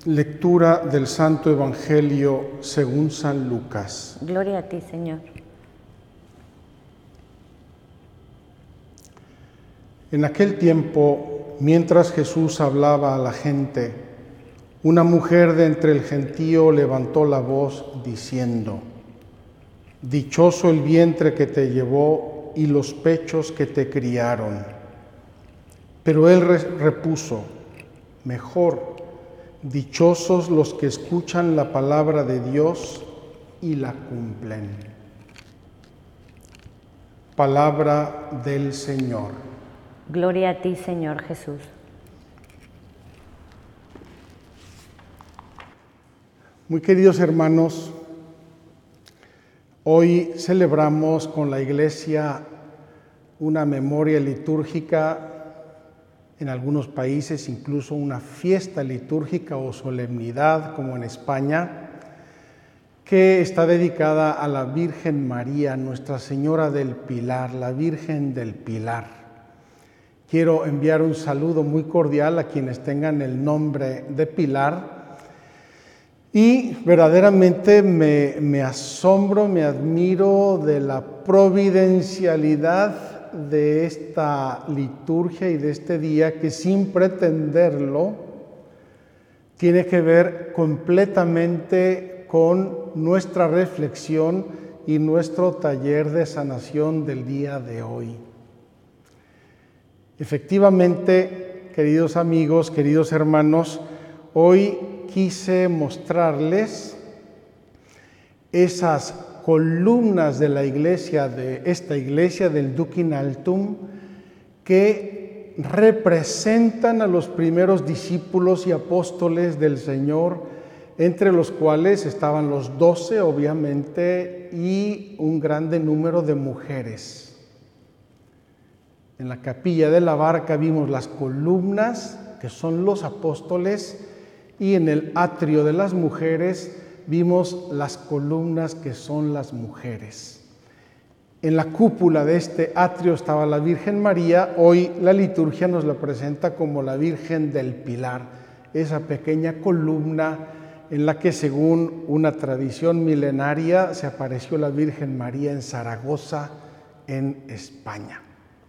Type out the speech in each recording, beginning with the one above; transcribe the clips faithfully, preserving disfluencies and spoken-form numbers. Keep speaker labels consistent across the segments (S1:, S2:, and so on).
S1: Lectura del Santo Evangelio según San Lucas.
S2: Gloria a ti, Señor.
S1: En aquel tiempo, mientras Jesús hablaba a la gente, una mujer de entre el gentío levantó la voz diciendo: Dichoso el vientre que te llevó y los pechos que te criaron. Pero él repuso: Mejor, dichosos los que escuchan la palabra de Dios y la cumplen. Palabra del Señor.
S2: Gloria a ti, Señor Jesús.
S1: Muy queridos hermanos, hoy celebramos con la Iglesia una memoria litúrgica, en algunos países incluso una fiesta litúrgica o solemnidad, como en España, que está dedicada a la Virgen María, Nuestra Señora del Pilar, la Virgen del Pilar. Quiero enviar un saludo muy cordial a quienes tengan el nombre de Pilar y verdaderamente me, me asombro, me admiro de la providencialidad de esta liturgia y de este día, que sin pretenderlo tiene que ver completamente con nuestra reflexión y nuestro taller de sanación del día de hoy. Efectivamente, queridos amigos, queridos hermanos, hoy quise mostrarles esas columnas de la iglesia, de esta iglesia del Duc in Altum, que representan a los primeros discípulos y apóstoles del Señor, entre los cuales estaban los doce, obviamente, y un grande número de mujeres. En la capilla de la barca vimos las columnas, que son los apóstoles, y en el atrio de las mujeres vimos las columnas, que son las mujeres. En la cúpula de este atrio estaba la Virgen María. Hoy la liturgia nos la presenta como la Virgen del Pilar, esa pequeña columna en la que, según una tradición milenaria, se apareció la Virgen María en Zaragoza, en España.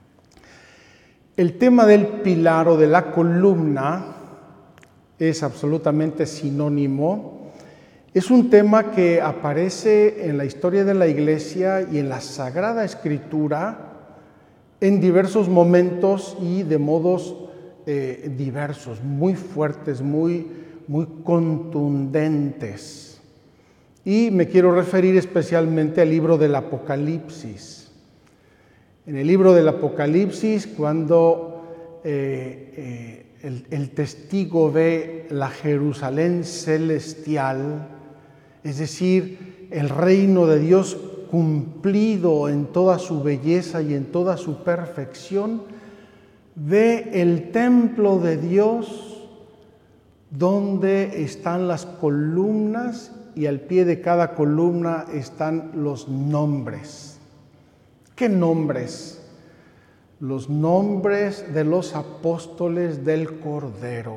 S1: El tema del pilar o de la columna es absolutamente sinónimo. Es un tema que aparece en la historia de la Iglesia y en la Sagrada Escritura en diversos momentos y de modos eh, diversos, muy fuertes, muy, muy contundentes. Y me quiero referir especialmente al libro del Apocalipsis. En el libro del Apocalipsis, cuando eh, eh, el, el testigo ve la Jerusalén celestial, es decir, el reino de Dios cumplido en toda su belleza y en toda su perfección, ve el templo de Dios donde están las columnas y al pie de cada columna están los nombres. ¿Qué nombres? Los nombres de los apóstoles del Cordero.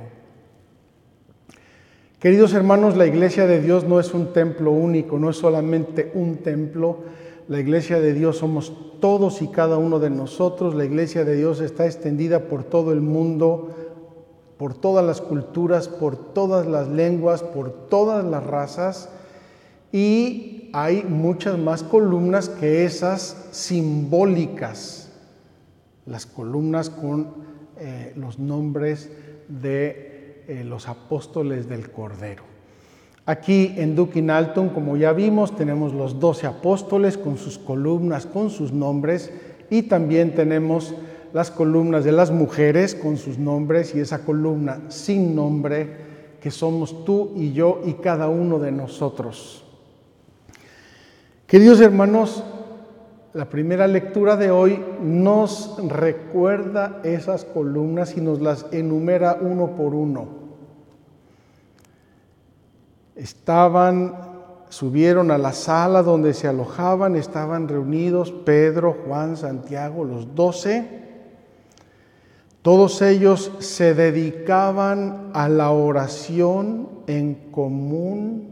S1: Queridos hermanos, la Iglesia de Dios no es un templo único, no es solamente un templo. La Iglesia de Dios somos todos y cada uno de nosotros. La Iglesia de Dios está extendida por todo el mundo, por todas las culturas, por todas las lenguas, por todas las razas, y hay muchas más columnas que esas simbólicas, las columnas con eh, los nombres de eh, los apóstoles del Cordero. Aquí en Duc in Altum, como ya vimos, tenemos los doce apóstoles con sus columnas, con sus nombres, y también tenemos las columnas de las mujeres con sus nombres y esa columna sin nombre que somos tú y yo y cada uno de nosotros. Queridos hermanos, la primera lectura de hoy nos recuerda esas columnas y nos las enumera uno por uno. Estaban, subieron a la sala donde se alojaban, estaban reunidos Pedro, Juan, Santiago, los doce. Todos ellos se dedicaban a la oración en común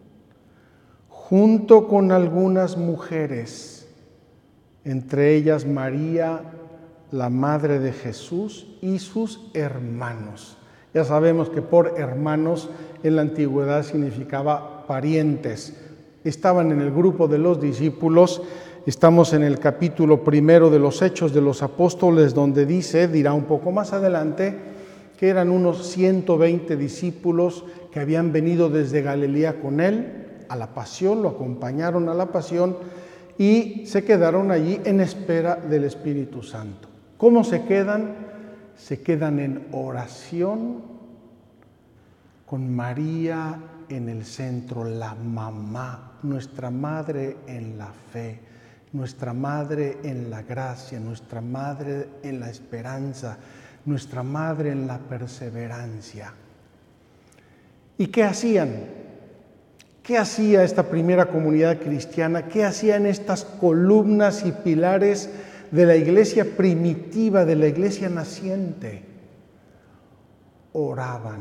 S1: junto con algunas mujeres, entre ellas María, la madre de Jesús, y sus hermanos. Ya sabemos que por hermanos en la antigüedad significaba parientes. Estaban en el grupo de los discípulos. Estamos en el capítulo primero de los Hechos de los Apóstoles, donde dice, dirá un poco más adelante, que eran unos ciento veinte discípulos que habían venido desde Galilea con él a la pasión, lo acompañaron a la pasión y se quedaron allí en espera del Espíritu Santo. ¿Cómo se quedan? Se quedan en oración con María en el centro, la mamá, nuestra madre en la fe, nuestra madre en la gracia, nuestra madre en la esperanza, nuestra madre en la perseverancia. ¿Y qué hacían? ¿Qué hacía esta primera comunidad cristiana? ¿Qué hacían estas columnas y pilares de la iglesia primitiva, de la iglesia naciente? Oraban.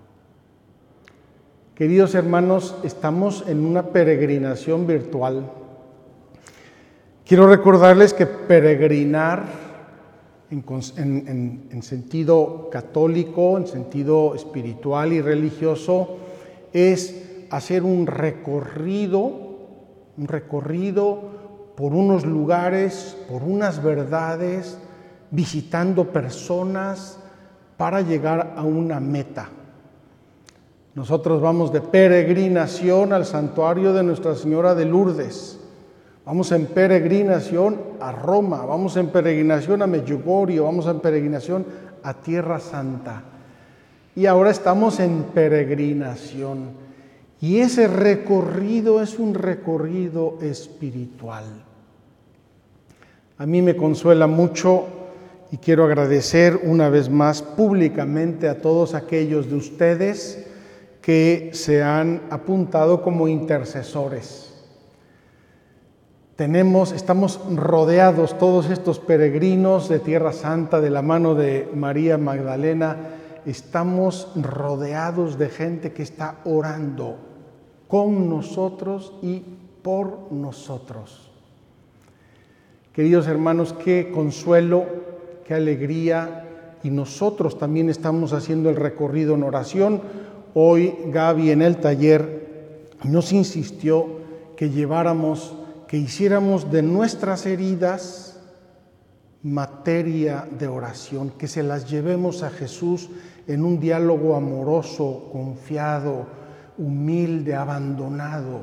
S1: Queridos hermanos, estamos en una peregrinación virtual. Quiero recordarles que peregrinar en, en, en, en sentido católico, en sentido espiritual y religioso, es hacer un recorrido, un recorrido por unos lugares, por unas verdades, visitando personas para llegar a una meta. Nosotros vamos de peregrinación al santuario de Nuestra Señora de Lourdes, vamos en peregrinación a Roma, vamos en peregrinación a Medjugorje, vamos en peregrinación a Tierra Santa. Y ahora estamos en peregrinación. Y ese recorrido es un recorrido espiritual. A mí me consuela mucho y quiero agradecer una vez más públicamente a todos aquellos de ustedes que se han apuntado como intercesores. Tenemos, estamos rodeados todos estos peregrinos de Tierra Santa de la mano de María Magdalena. Estamos rodeados de gente que está orando con nosotros y por nosotros. Queridos hermanos, qué consuelo, qué alegría, y nosotros también estamos haciendo el recorrido en oración. Hoy Gaby en el taller nos insistió que lleváramos, que hiciéramos de nuestras heridas materia de oración, que se las llevemos a Jesús en un diálogo amoroso, confiado, humilde, abandonado.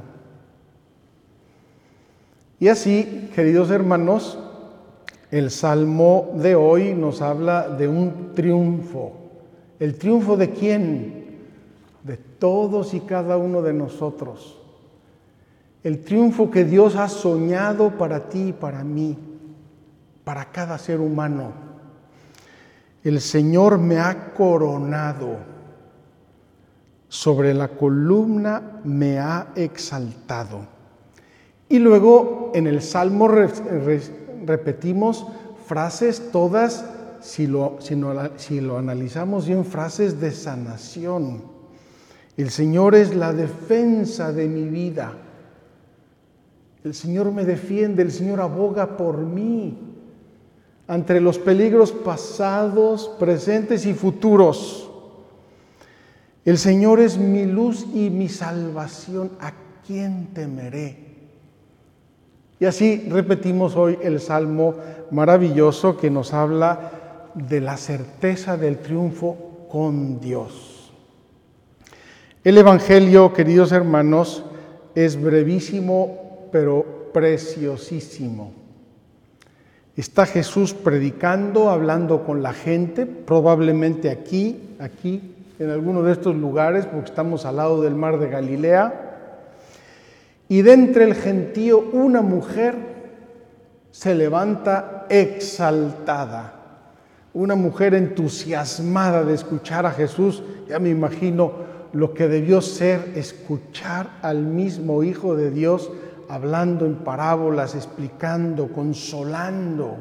S1: Y así, queridos hermanos, el Salmo de hoy nos habla de un triunfo. ¿El triunfo de quién? De todos y cada uno de nosotros. El triunfo que Dios ha soñado para ti y para mí, para cada ser humano. El Señor me ha coronado. Sobre la columna me ha exaltado. Y luego en el Salmo re, re, repetimos frases todas, si lo, si, no, si lo analizamos bien, frases de sanación. El Señor es la defensa de mi vida. El Señor me defiende, el Señor aboga por mí ante los peligros pasados, presentes y futuros. El Señor es mi luz y mi salvación, ¿a quién temeré? Y así repetimos hoy el Salmo maravilloso que nos habla de la certeza del triunfo con Dios. El Evangelio, queridos hermanos, es brevísimo, pero preciosísimo. Está Jesús predicando, hablando con la gente, probablemente aquí, aquí, en alguno de estos lugares, porque estamos al lado del mar de Galilea, y de entre el gentío una mujer se levanta exaltada, una mujer entusiasmada de escuchar a Jesús. Ya me imagino lo que debió ser escuchar al mismo Hijo de Dios hablando en parábolas, explicando, consolando.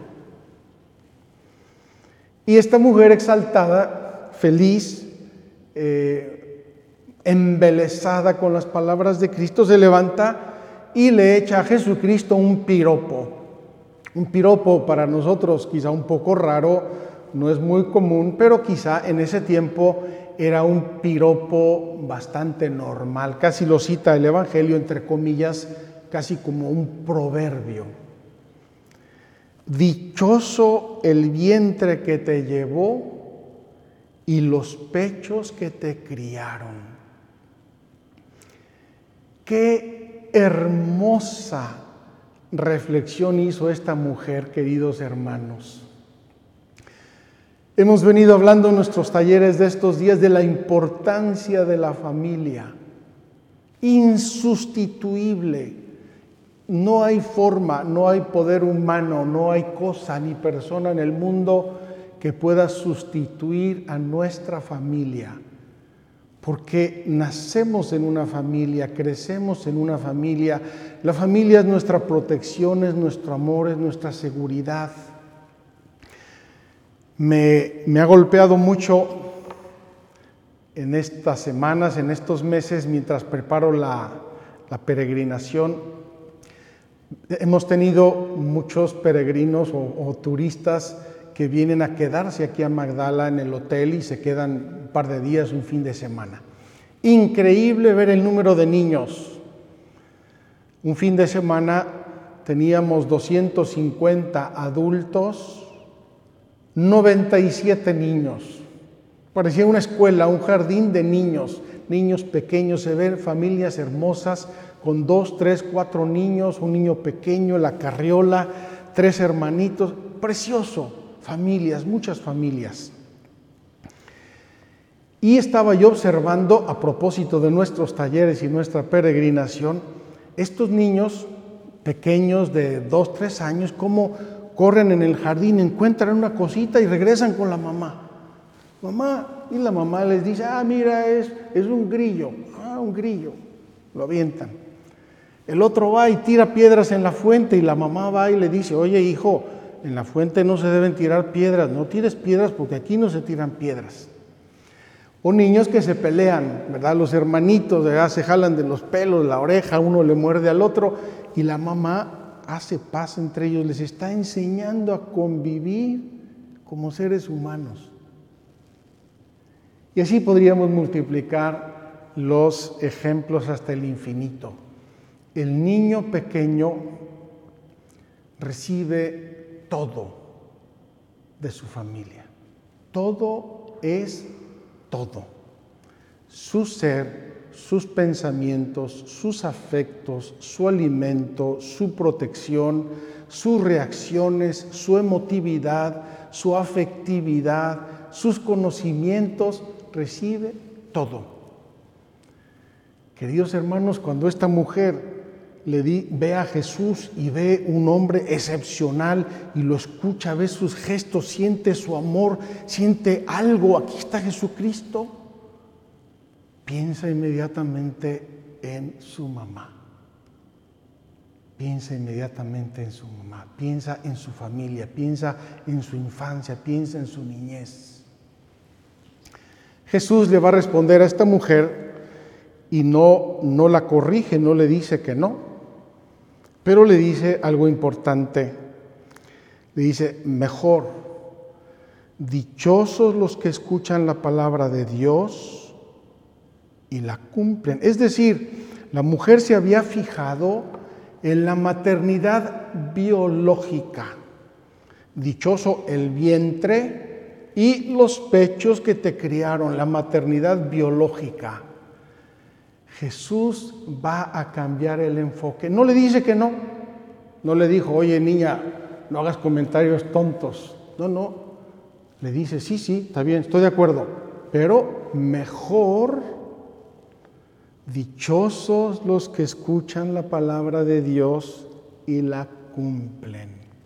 S1: Y esta mujer exaltada, feliz, Eh, embelesada con las palabras de Cristo, se levanta y le echa a Jesucristo un piropo. Un piropo para nosotros quizá un poco raro, no es muy común, pero quizá en ese tiempo era un piropo bastante normal. Casi lo cita el Evangelio, entre comillas, casi como un proverbio. Dichoso el vientre que te llevó y los pechos que te criaron. Qué hermosa reflexión hizo esta mujer, queridos hermanos. Hemos venido hablando en nuestros talleres de estos días de la importancia de la familia, insustituible. No hay forma, no hay poder humano, no hay cosa ni persona en el mundo que pueda sustituir a nuestra familia. Porque nacemos en una familia, crecemos en una familia. La familia es nuestra protección, es nuestro amor, es nuestra seguridad. Me, me ha golpeado mucho en estas semanas, en estos meses, mientras preparo la, la peregrinación. Hemos tenido muchos peregrinos o, o turistas que vienen a quedarse aquí a Magdala en el hotel y se quedan un par de días, un fin de semana. Increíble ver el número de niños. Un fin de semana teníamos doscientos cincuenta adultos, noventa y siete niños. Parecía una escuela, un jardín de niños, niños pequeños. Se ven familias hermosas con dos, tres, cuatro niños, un niño pequeño, la carriola, tres hermanitos. Precioso. Familias, muchas familias. Y estaba yo observando, a propósito de nuestros talleres y nuestra peregrinación, estos niños pequeños de dos, tres años, cómo corren en el jardín, encuentran una cosita y regresan con la mamá. Mamá, y la mamá les dice, ah, mira, es, es un grillo, ah, un grillo, lo avientan. El otro va y tira piedras en la fuente y la mamá va y le dice, oye, hijo, en la fuente no se deben tirar piedras, no tires piedras porque aquí no se tiran piedras. O niños que se pelean, ¿verdad? Los hermanitos, ¿verdad? Se jalan de los pelos, la oreja, uno le muerde al otro y la mamá hace paz entre ellos, les está enseñando a convivir como seres humanos. Y así podríamos multiplicar los ejemplos hasta el infinito. El niño pequeño recibe todo de su familia. Todo es todo. Su ser, sus pensamientos, sus afectos, su alimento, su protección, sus reacciones, su emotividad, su afectividad, sus conocimientos, recibe todo. Queridos hermanos, cuando esta mujer le di, ve a Jesús y ve un hombre excepcional y lo escucha, ve sus gestos, siente su amor, siente algo, aquí está Jesucristo, piensa inmediatamente en su mamá. Piensa inmediatamente en su mamá, piensa en su familia, piensa en su infancia, piensa en su niñez. Jesús le va a responder a esta mujer y no, no la corrige, no le dice que no. Pero le dice algo importante, le dice, mejor, dichosos los que escuchan la palabra de Dios y la cumplen. Es decir, la mujer se había fijado en la maternidad biológica. Dichoso el vientre y los pechos que te criaron, la maternidad biológica. Jesús va a cambiar el enfoque. No le dice que no. No le dijo, oye niña, no hagas comentarios tontos. No, no. Le dice, sí, sí, está bien, estoy de acuerdo. Pero mejor, dichosos los que escuchan la palabra de Dios y la cumplen.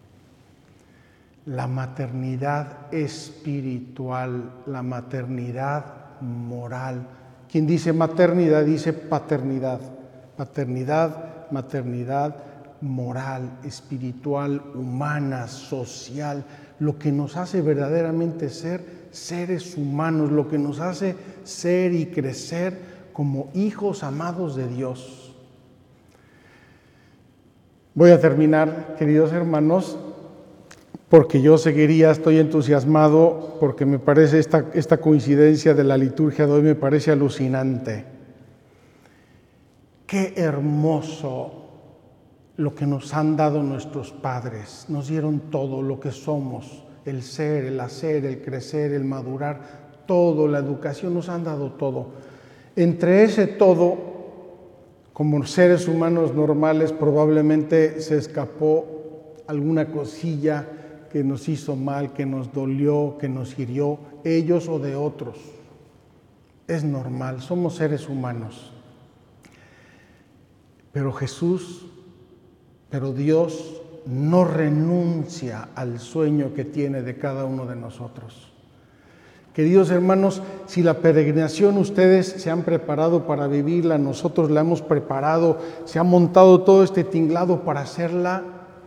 S1: La maternidad espiritual, la maternidad moral. Quien dice maternidad, dice paternidad. Paternidad, maternidad moral, espiritual, humana, social. Lo que nos hace verdaderamente ser seres humanos, lo que nos hace ser y crecer como hijos amados de Dios. Voy a terminar, queridos hermanos, porque yo seguiría, estoy entusiasmado, porque me parece esta, esta coincidencia de la liturgia de hoy me parece alucinante. Qué hermoso lo que nos han dado nuestros padres. Nos dieron todo lo que somos, el ser, el hacer, el crecer, el madurar, todo, la educación, nos han dado todo. Entre ese todo, como seres humanos normales, probablemente se escapó alguna cosilla que nos hizo mal, que nos dolió, que nos hirió, ellos o de otros. Es normal, somos seres humanos. Pero Jesús, pero Dios no renuncia al sueño que tiene de cada uno de nosotros. Queridos hermanos, si la peregrinación ustedes se han preparado para vivirla, nosotros la hemos preparado, se ha montado todo este tinglado para hacerla,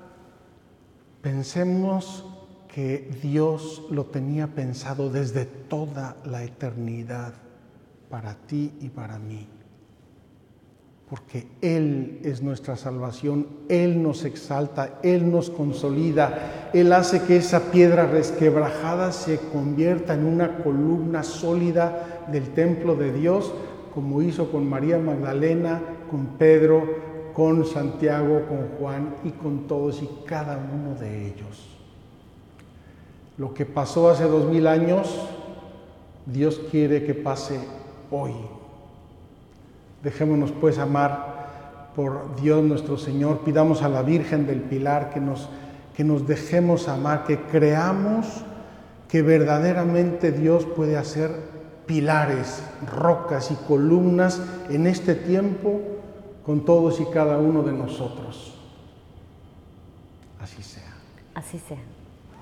S1: pensemos que Dios lo tenía pensado desde toda la eternidad para ti y para mí. Porque Él es nuestra salvación, Él nos exalta, Él nos consolida, Él hace que esa piedra resquebrajada se convierta en una columna sólida del templo de Dios, como hizo con María Magdalena, con Pedro, con Santiago, con Juan y con todos y cada uno de ellos. Lo que pasó hace dos mil años, Dios quiere que pase hoy. Dejémonos pues amar por Dios nuestro Señor, pidamos a la Virgen del Pilar que nos, que nos dejemos amar, que creamos que verdaderamente Dios puede hacer pilares, rocas y columnas en este tiempo con todos y cada uno de nosotros. Así sea.
S2: Así sea.